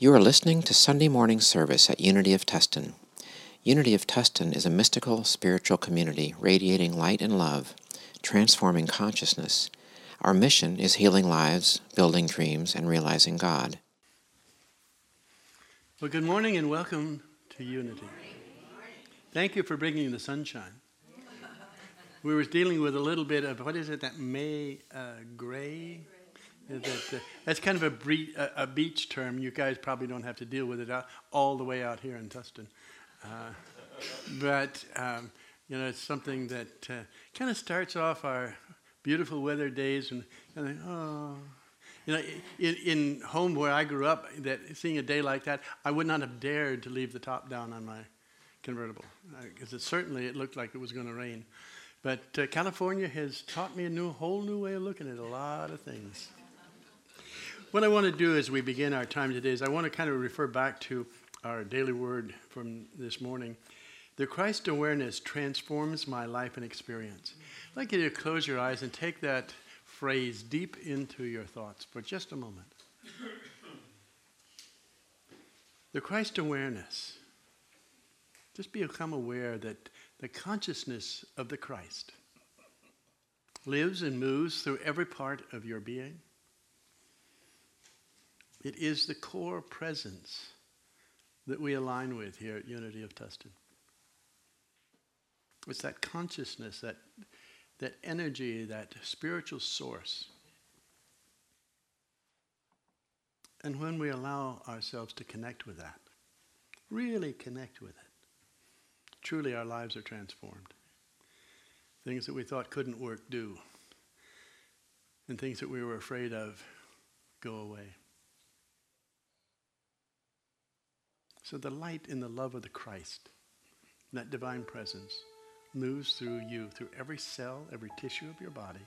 You are listening to Sunday morning service at Unity of Tustin. Unity of Tustin is a mystical, spiritual community radiating light and love, transforming consciousness. Our mission is healing lives, building dreams, and realizing God. Well, good morning and welcome to Unity. Thank you for bringing the sunshine. We were dealing with a little bit of, what is it, that May gray? That's kind of a beach term. You guys probably don't have to deal with it all the way out here in Tustin. But it's something that kind of starts off our beautiful weather days and in home where I grew up, seeing a day like that, I would not have dared to leave the top down on my convertible because it looked like it was going to rain. But California has taught me a whole new way of looking at a lot of things. What I want to do as we begin our time today is I want to kind of refer back to our daily word from this morning. The Christ awareness transforms my life and experience. I'd like you to close your eyes and take that phrase deep into your thoughts for just a moment. The Christ awareness. Just become aware that the consciousness of the Christ lives and moves through every part of your being. It is the core presence that we align with here at Unity of Tustin. It's that consciousness, that energy, that spiritual source. And when we allow ourselves to connect with that, really connect with it, truly our lives are transformed. Things that we thought couldn't work do. And things that we were afraid of go away. So the light and the love of the Christ, that divine presence, moves through you, through every cell, every tissue of your body.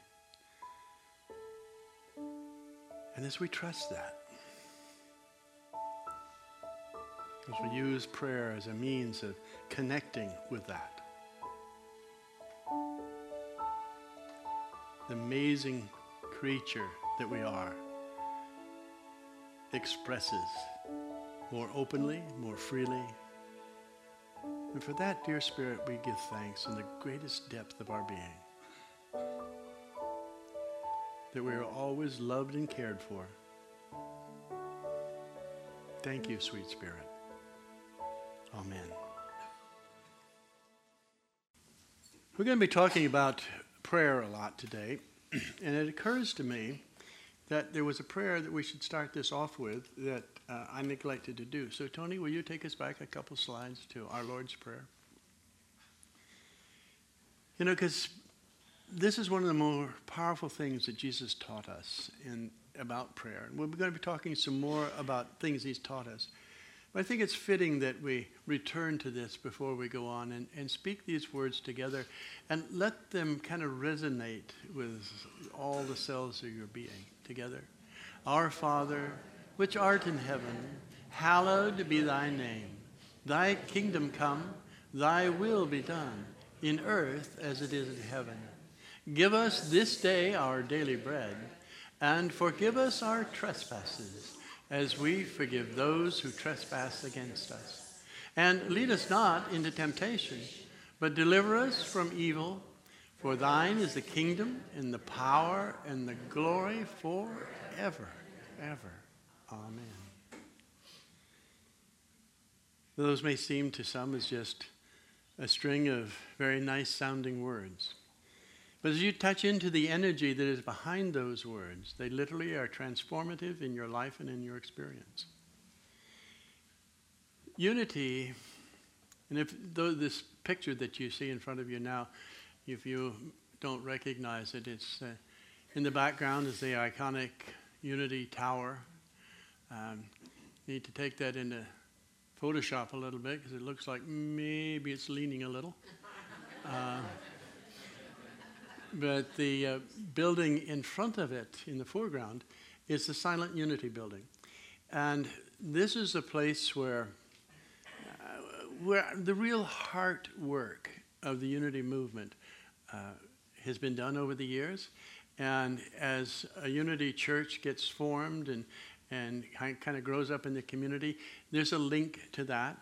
And as we trust that, as we use prayer as a means of connecting with that, the amazing creature that we are expresses more openly, more freely. And for that, dear Spirit, we give thanks in the greatest depth of our being. That we are always loved and cared for. Thank you, sweet Spirit. Amen. We're going to be talking about prayer a lot today. And it occurs to me that there was a prayer that we should start this off with that I neglected to do. So Tony, will you take us back a couple slides to our Lord's Prayer? Because this is one of the more powerful things that Jesus taught us about prayer. And we're going to be talking some more about things he's taught us. But I think it's fitting that we return to this before we go on and speak these words together and let them kind of resonate with all the cells of your being together. Our Father, which art in heaven, hallowed be thy name. Thy kingdom come, thy will be done, in earth as it is in heaven. Give us this day our daily bread, and forgive us our trespasses, as we forgive those who trespass against us. And lead us not into temptation, but deliver us from evil. For thine is the kingdom, and the power, and the glory forever, ever. Amen. Those may seem to some as just a string of very nice sounding words. But as you touch into the energy that is behind those words, they literally are transformative in your life and in your experience. Unity, and this picture that you see in front of you now, if you don't recognize it, it's in the background is the iconic Unity Tower. Need to take that into Photoshop a little bit because it looks like maybe it's leaning a little. But the building in front of it, in the foreground, is the Silent Unity building. And this is a place where the real heart work of the Unity movement has been done over the years. And as a Unity church gets formed and kind of grows up in the community. There's a link to that.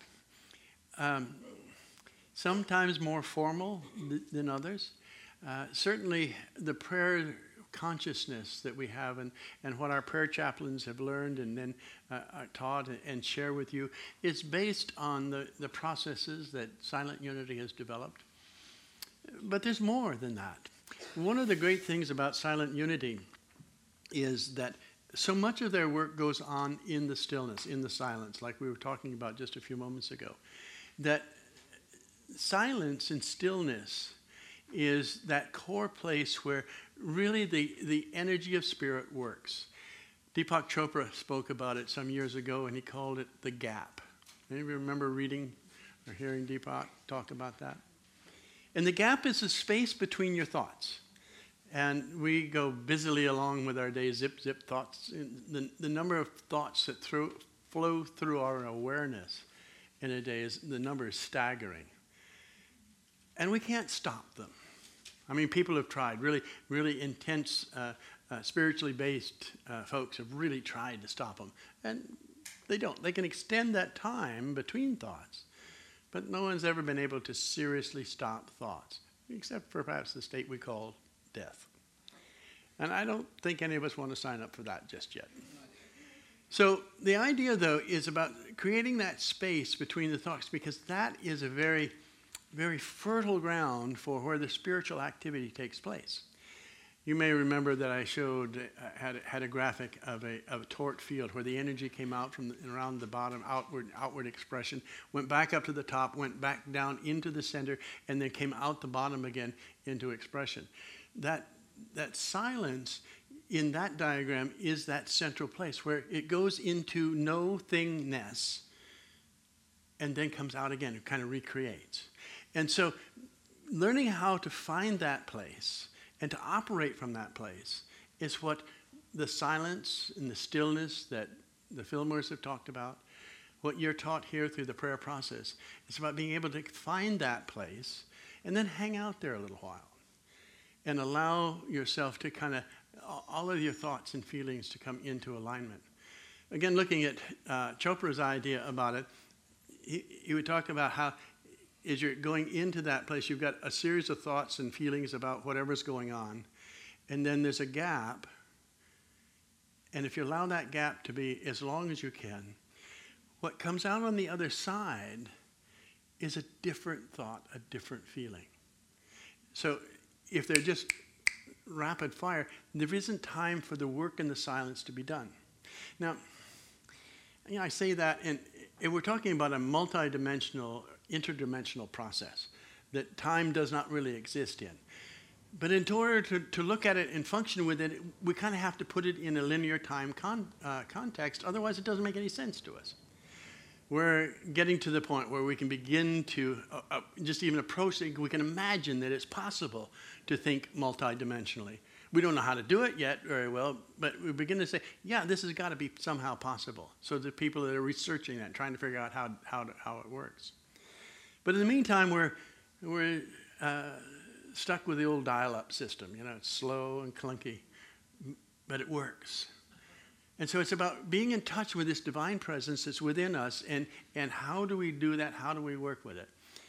Sometimes more formal than others. Certainly the prayer consciousness that we have and what our prayer chaplains have learned and then are taught and share with you is based on the processes that Silent Unity has developed. But there's more than that. One of the great things about Silent Unity is that so much of their work goes on in the stillness, in the silence, like we were talking about just a few moments ago. That silence and stillness is that core place where really the energy of spirit works. Deepak Chopra spoke about it some years ago, and he called it the gap. Anybody remember reading or hearing Deepak talk about that? And the gap is the space between your thoughts. And we go busily along with our day, zip, zip thoughts. The number of thoughts that flow through our awareness in a day, the number is staggering. And we can't stop them. I mean, people have tried, really, really intense, spiritually based folks have really tried to stop them. And they don't. They can extend that time between thoughts. But no one's ever been able to seriously stop thoughts, except for perhaps the state we call death. And I don't think any of us want to sign up for that just yet. So the idea, though, is about creating that space between the thoughts, because that is a very, very fertile ground for where the spiritual activity takes place. You may remember that I showed, had a graphic of a torque field where the energy came out from around the bottom, outward expression, went back up to the top, went back down into the center, and then came out the bottom again into expression. That silence in that diagram is that central place where it goes into no-thingness and then comes out again. It kind of recreates. And so learning how to find that place and to operate from that place is what the silence and the stillness that the Fillmores have talked about, what you're taught here through the prayer process. It's about being able to find that place and then hang out there a little while and allow yourself to kind of, all of your thoughts and feelings to come into alignment. Again, looking at Chopra's idea about it, he would talk about how as you're going into that place, you've got a series of thoughts and feelings about whatever's going on, and then there's a gap, and if you allow that gap to be as long as you can, what comes out on the other side is a different thought, a different feeling. So if they're just rapid fire, there isn't time for the work in the silence to be done. Now, I say that, and we're talking about a multidimensional, interdimensional process that time does not really exist in. But in order to look at it and function with it, we kind of have to put it in a linear time context, otherwise it doesn't make any sense to us. We're getting to the point where we can begin to just even approach it. We can imagine that it's possible to think multidimensionally. We don't know how to do it yet very well, but we begin to say, yeah, this has got to be somehow possible. So the people that are researching that, trying to figure out how it works. But in the meantime, we're stuck with the old dial-up system. You know, it's slow and clunky, but it works. And so it's about being in touch with this divine presence that's within us, and how do we do that? How do we work with it?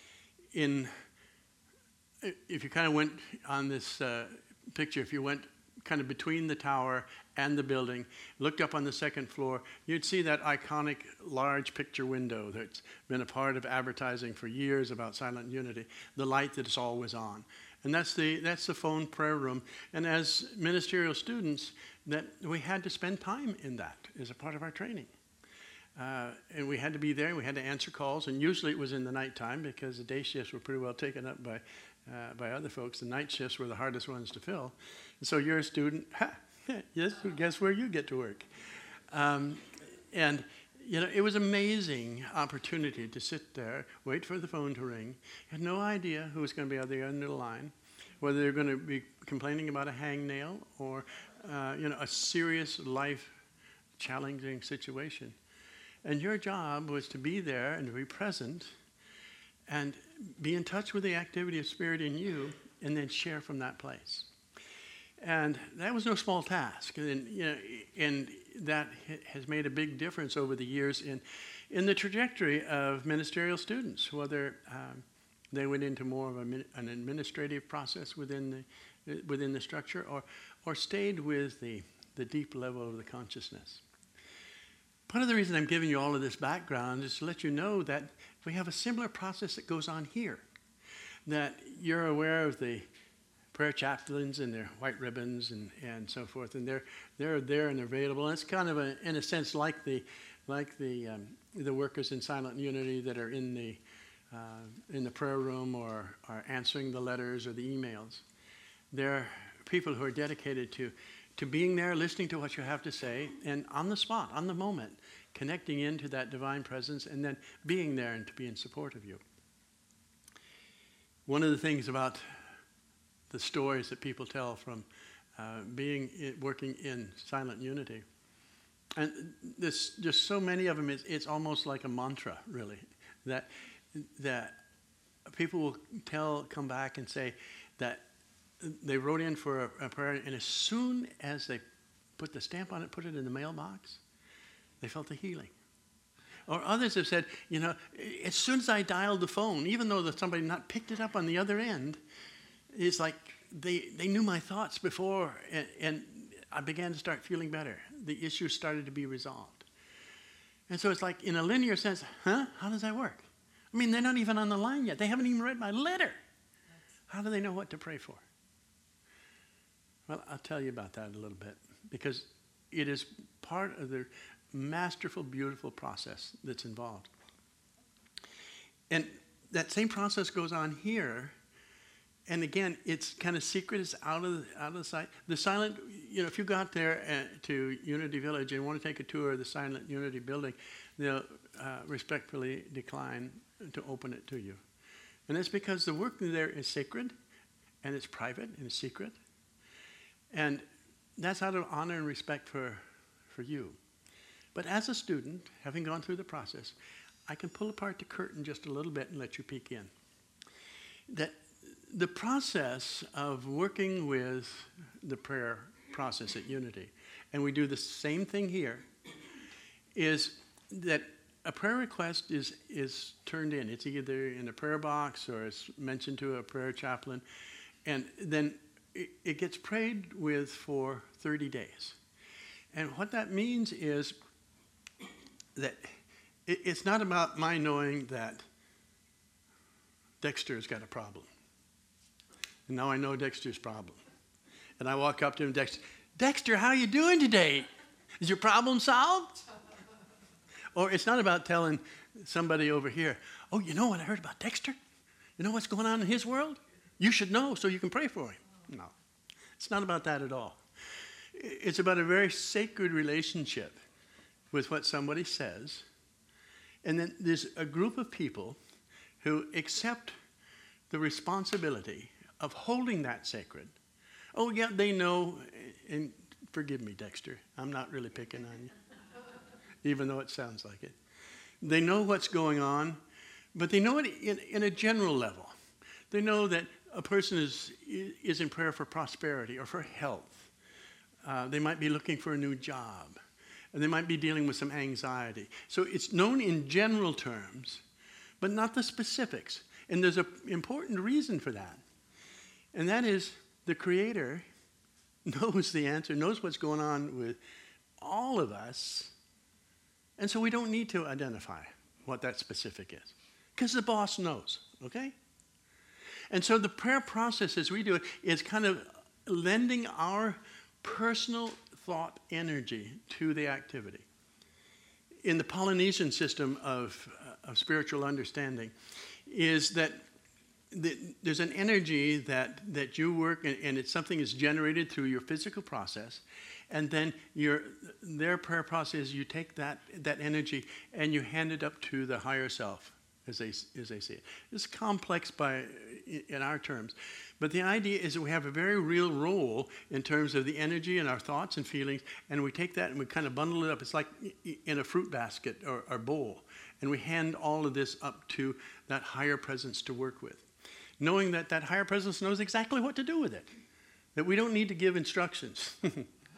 If you kind of went on this picture, if you went kind of between the tower and the building, looked up on the second floor, you'd see that iconic large picture window that's been a part of advertising for years about Silent Unity, the light that is always on. And that's the phone prayer room. And as ministerial students, that we had to spend time in that as a part of our training. And we had to be there, we had to answer calls, and usually it was in the nighttime because the day shifts were pretty well taken up by other folks. The night shifts were the hardest ones to fill. And so you're a student, yes, guess where you get to work. And you know, it was an amazing opportunity to sit there, wait for the phone to ring. Had no idea who was going to be on the end of the line, whether they're going to be complaining about a hangnail or a serious life-challenging situation. And your job was to be there and to be present and be in touch with the activity of Spirit in you, and then share from that place. And that was no small task. And that has made a big difference over the years in the trajectory of ministerial students, whether they went into more of an administrative process within the structure, or stayed with the deep level of the consciousness. Part of the reason I'm giving you all of this background is to let you know that we have a similar process that goes on here, that you're aware of the prayer chaplains and their white ribbons and so forth, and they're there and they're available. And it's kind of in a sense like the workers in Silent Unity that are in the prayer room or are answering the letters or the emails. They're people who are dedicated to being there, listening to what you have to say, and on the spot, on the moment, connecting into that divine presence, and then being there and to be in support of you. One of the things about the stories that people tell from working in Silent Unity, and there's just so many of them, it's almost like a mantra, really, that people will come back and say that they wrote in for a prayer, and as soon as they put the stamp on it, put it in the mailbox, they felt the healing. Or others have said, as soon as I dialed the phone, even though somebody not picked it up on the other end, it's like they knew my thoughts before, and I began to start feeling better. The issue started to be resolved. And so it's like, in a linear sense, how does that work? I mean, they're not even on the line yet. They haven't even read my letter. How do they know what to pray for? Well, I'll tell you about that a little bit, because it is part of the masterful, beautiful process that's involved. And that same process goes on here. And again, it's kind of secret. It's out of the sight. The Silent, if you go out there to Unity Village and want to take a tour of the Silent Unity building, they'll respectfully decline to open it to you. And that's because the work there is sacred, and it's private, and it's secret. And that's out of honor and respect for you. But as a student, having gone through the process, I can pull apart the curtain just a little bit and let you peek in. That the process of working with the prayer process at Unity, and we do the same thing here, is that a prayer request is turned in. It's either in a prayer box or it's mentioned to a prayer chaplain, and then it gets prayed with for 30 days. And what that means is that it's not about my knowing that Dexter's got a problem. And now I know Dexter's problem. And I walk up to him, Dexter, how you doing today? Is your problem solved? Or it's not about telling somebody over here, oh, you know what I heard about Dexter? You know what's going on in his world? You should know so you can pray for him. No, it's not about that at all. It's about a very sacred relationship with what somebody says. And then there's a group of people who accept the responsibility of holding that sacred. Oh, yeah, they know, and forgive me, Dexter, I'm not really picking on you, even though it sounds like it. They know what's going on, but they know it in a general level. They know that a person is in prayer for prosperity or for health. They might be looking for a new job, and they might be dealing with some anxiety. So it's known in general terms, but not the specifics. And there's an important reason for that. And that is the Creator knows the answer, knows what's going on with all of us. And so we don't need to identify what that specific is, because the boss knows, okay? And so the prayer process as we do it is kind of lending our personal thought energy to the activity. In the Polynesian system of spiritual understanding is that there's an energy that you work, and it's something that's generated through your physical process, and then their prayer process, you take that energy and you hand it up to the higher self as they see it. It's complex in our terms, but the idea is that we have a very real role in terms of the energy and our thoughts and feelings, and we take that and we kind of bundle it up. It's like in a fruit basket or bowl, and we hand all of this up to that higher presence to work with, knowing that higher presence knows exactly what to do with it, that we don't need to give instructions.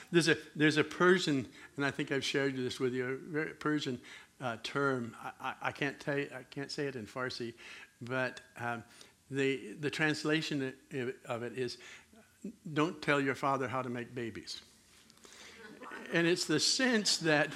There's a Persian, and I think I've shared this with you, a very Persian term. I can't say it in Farsi, but the translation of it is, don't tell your father how to make babies. And it's the sense that,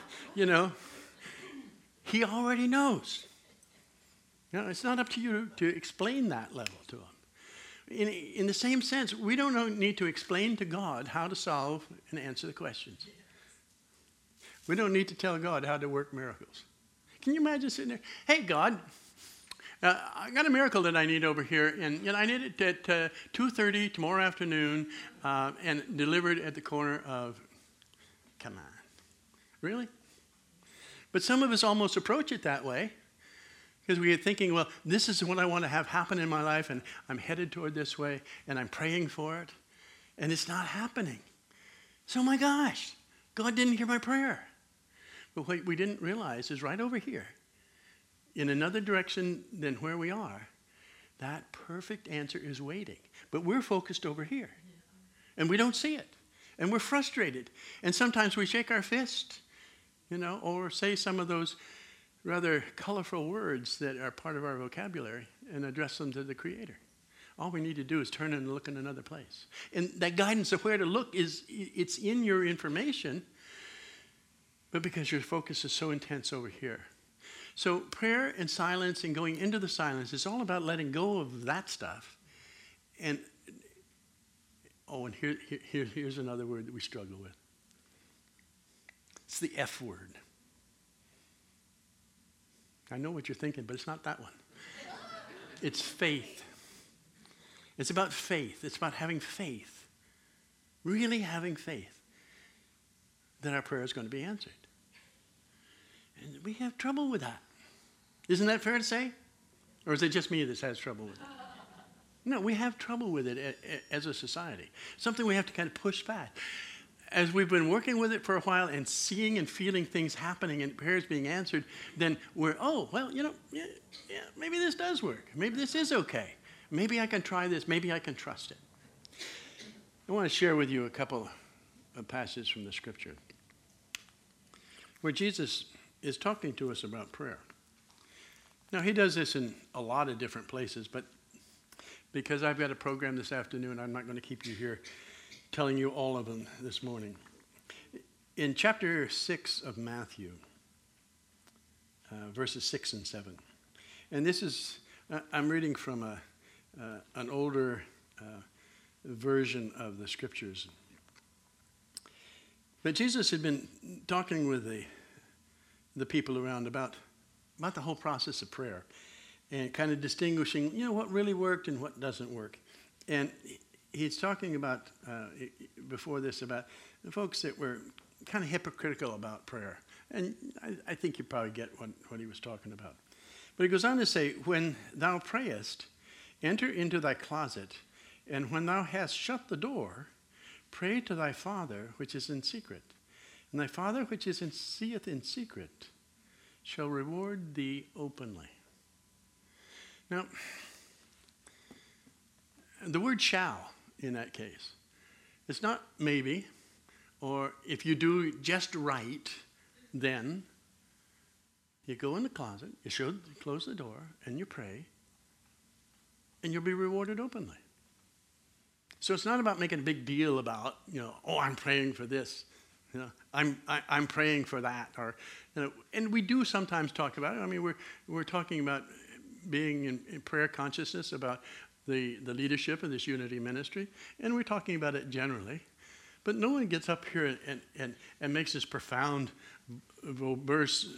he already knows. It's not up to you to explain that level to him. In the same sense, we don't need to explain to God how to solve and answer the questions. We don't need to tell God how to work miracles. Can you imagine sitting there, hey, God, I got a miracle that I need over here, and I need it at 2:30 tomorrow afternoon and delivered at the corner of, come on, really? But some of us almost approach it that way because we are thinking, well, this is what I want to have happen in my life, and I'm headed toward this way, and I'm praying for it, and it's not happening. So, my gosh, God didn't hear my prayer. But what we didn't realize is right over here, in another direction than where we are, that perfect answer is waiting. But we're focused over here, and we don't see it, and we're frustrated. And sometimes we shake our fist, or say some of those rather colorful words that are part of our vocabulary and address them to the Creator. All we need to do is turn and look in another place. And that guidance of where to look it's in your information, but because your focus is so intense over here. So prayer and silence and going into the silence is all about letting go of that stuff. And here's another word that we struggle with. It's the F word. I know what you're thinking, but it's not that one. It's faith. It's about faith. It's about having faith. Really having faith that our prayer is going to be answered. And we have trouble with that. Isn't that fair to say? Or is it just me that has trouble with it? No, we have trouble with it as a society. Something we have to kind of push back. As we've been working with it for a while and seeing and feeling things happening and prayers being answered, then we're, maybe this does work. Maybe this is okay. Maybe I can try this. Maybe I can trust it. I want to share with you a couple of passages from the Scripture where Jesus is talking to us about prayer. Now, he does this in a lot of different places, but because I've got a program this afternoon, I'm not going to keep you here telling you all of them this morning. In chapter 6 of Matthew, verses 6 and 7, and this is, I'm reading from an older version of the Scriptures. But Jesus had been talking with the people around about the whole process of prayer and kind of distinguishing, what really worked and what doesn't work. And he's talking about, before this, about the folks that were kind of hypocritical about prayer. And I think you probably get what he was talking about. But he goes on to say, when thou prayest, enter into thy closet, and when thou hast shut the door, pray to thy Father which is in secret. And thy Father which seeth in secret shall reward thee openly. Now, the word shall in that case, it's not maybe, or if you do just right, then you go in the closet, you close the door, and you pray, and you'll be rewarded openly. So it's not about making a big deal about, I'm praying for this, I'm praying for that, or and we do sometimes talk about it. I mean, we're talking about being in prayer consciousness about the leadership of this unity ministry, and we're talking about it generally. But no one gets up here and makes this profound verse.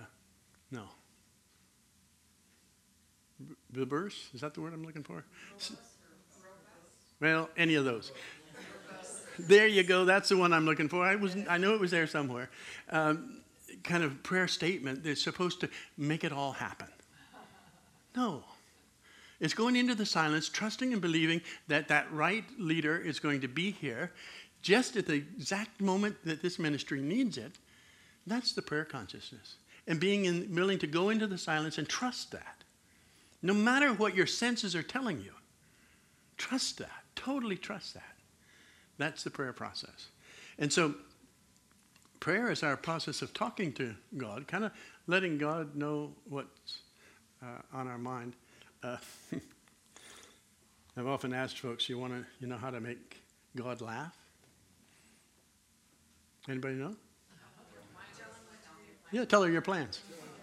Verse? Is that the word I'm looking for? Well, any of those. There you go. That's the one I'm looking for. I know it was there somewhere. Kind of prayer statement that's supposed to make it all happen. No. It's going into the silence, trusting and believing that that right leader is going to be here just at the exact moment that this ministry needs it. That's the prayer consciousness. And being willing to go into the silence and trust that. No matter what your senses are telling you, trust that. Totally trust that. That's the prayer process. And so prayer is our process of talking to God, kind of letting God know what's on our mind. I've often asked folks, you know how to make God laugh? Anybody know? Yeah, tell her your plans.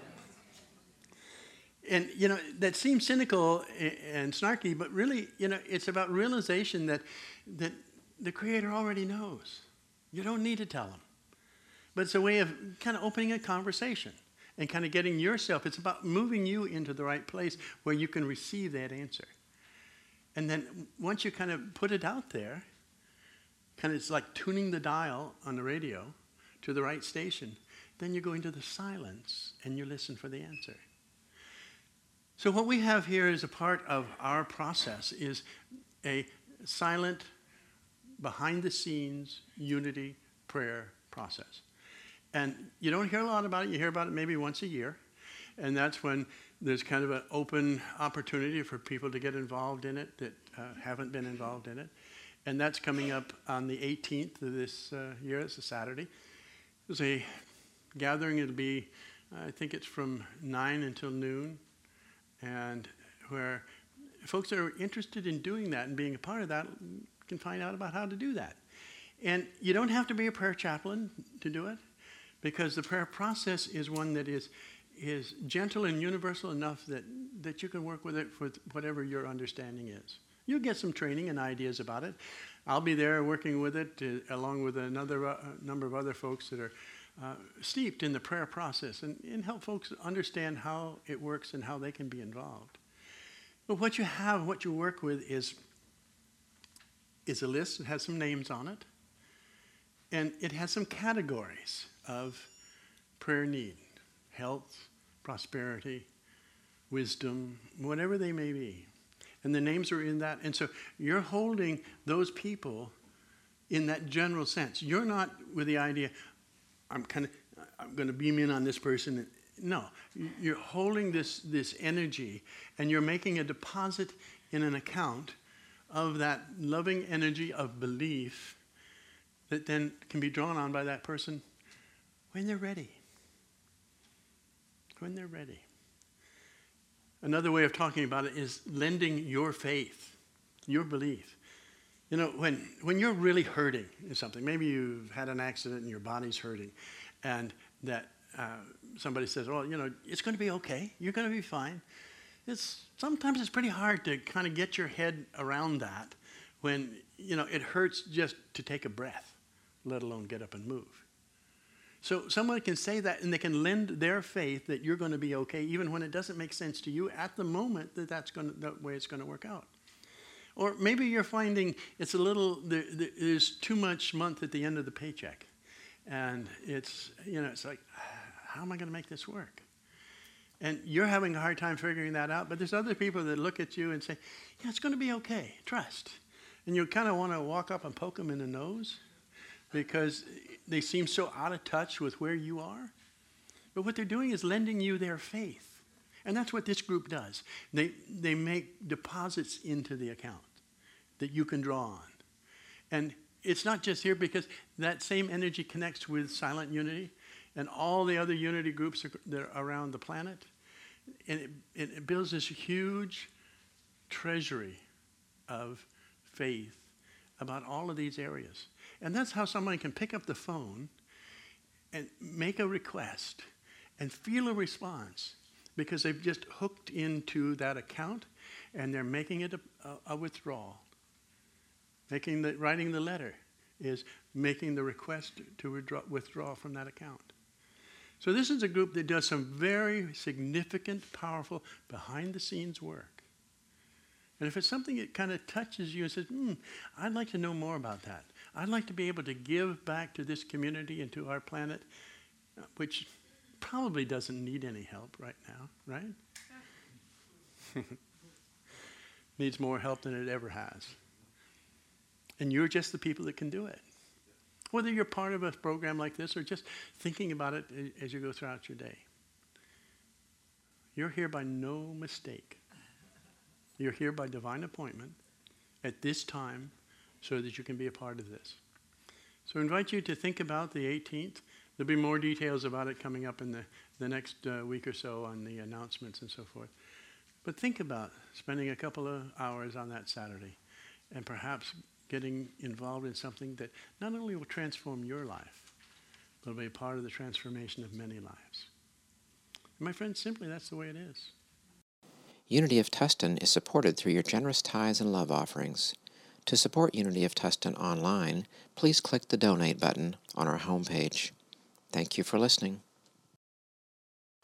And, that seems cynical and snarky, but really, it's about realization that the Creator already knows. You don't need to tell him. But it's a way of kind of opening a conversation and kind of getting yourself. It's about moving you into the right place where you can receive that answer. And then once you kind of put it out there, kind of it's like tuning the dial on the radio to the right station. Then you go into the silence and you listen for the answer. So what we have here as a part of our process is a silent, behind-the-scenes unity prayer process. And you don't hear a lot about it. You hear about it maybe once a year. And that's when there's kind of an open opportunity for people to get involved in it that haven't been involved in it. And that's coming up on the 18th of this year. It's a Saturday. There's a gathering. It'll be, I think it's from 9 until noon. And where folks that are interested in doing that and being a part of that can find out about how to do that. And you don't have to be a prayer chaplain to do it, because the prayer process is one that is gentle and universal enough that you can work with it for whatever your understanding is. You'll get some training and ideas about it. I'll be there working with it along with another number of other folks that are steeped in the prayer process and help folks understand how it works and how they can be involved. But what you work with is a list. It has some names on it. And it has some categories of prayer need: health, prosperity, wisdom, whatever they may be. And the names are in that. And so you're holding those people in that general sense. You're not with the idea, I'm going to beam in on this person. No, you're holding this energy, and you're making a deposit in an account of that loving energy of belief that then can be drawn on by that person when they're ready. When they're ready. Another way of talking about it is lending your faith, your belief. When you're really hurting in something, maybe you've had an accident and your body's hurting, and that somebody says, well, it's going to be okay. You're going to be fine. Sometimes it's pretty hard to kind of get your head around that when, it hurts just to take a breath, let alone get up and move. So someone can say that, and they can lend their faith that you're going to be okay, even when it doesn't make sense to you at the moment that way it's going to work out. Or maybe you're finding it's there's too much month at the end of the paycheck. And it's like, how am I going to make this work? And you're having a hard time figuring that out, but there's other people that look at you and say, yeah, it's going to be okay, trust. And you kind of want to walk up and poke them in the nose because they seem so out of touch with where you are. But what they're doing is lending you their faith. And that's what this group does. They make deposits into the account that you can draw on. And it's not just here, because that same energy connects with Silent Unity and all the other unity groups that are around the planet. And it builds this huge treasury of faith about all of these areas. And that's how someone can pick up the phone and make a request and feel a response, because they've just hooked into that account and they're making it a withdrawal. Writing the letter is making the request to withdraw from that account. So this is a group that does some very significant, powerful, behind-the-scenes work. And if it's something that kind of touches you and says, I'd like to know more about that. I'd like to be able to give back to this community and to our planet, which probably doesn't need any help right now, right? Needs more help than it ever has. And you're just the people that can do it. Whether you're part of a program like this or just thinking about it as you go throughout your day. You're here by no mistake. You're here by divine appointment at this time so that you can be a part of this. So I invite you to think about the 18th. There'll be more details about it coming up in the next week or so on the announcements and so forth. But think about spending a couple of hours on that Saturday and perhaps getting involved in something that not only will transform your life, but will be a part of the transformation of many lives. And my friends, simply that's the way it is. Unity of Tustin is supported through your generous tithes and love offerings. To support Unity of Tustin online, please click the Donate button on our homepage. Thank you for listening.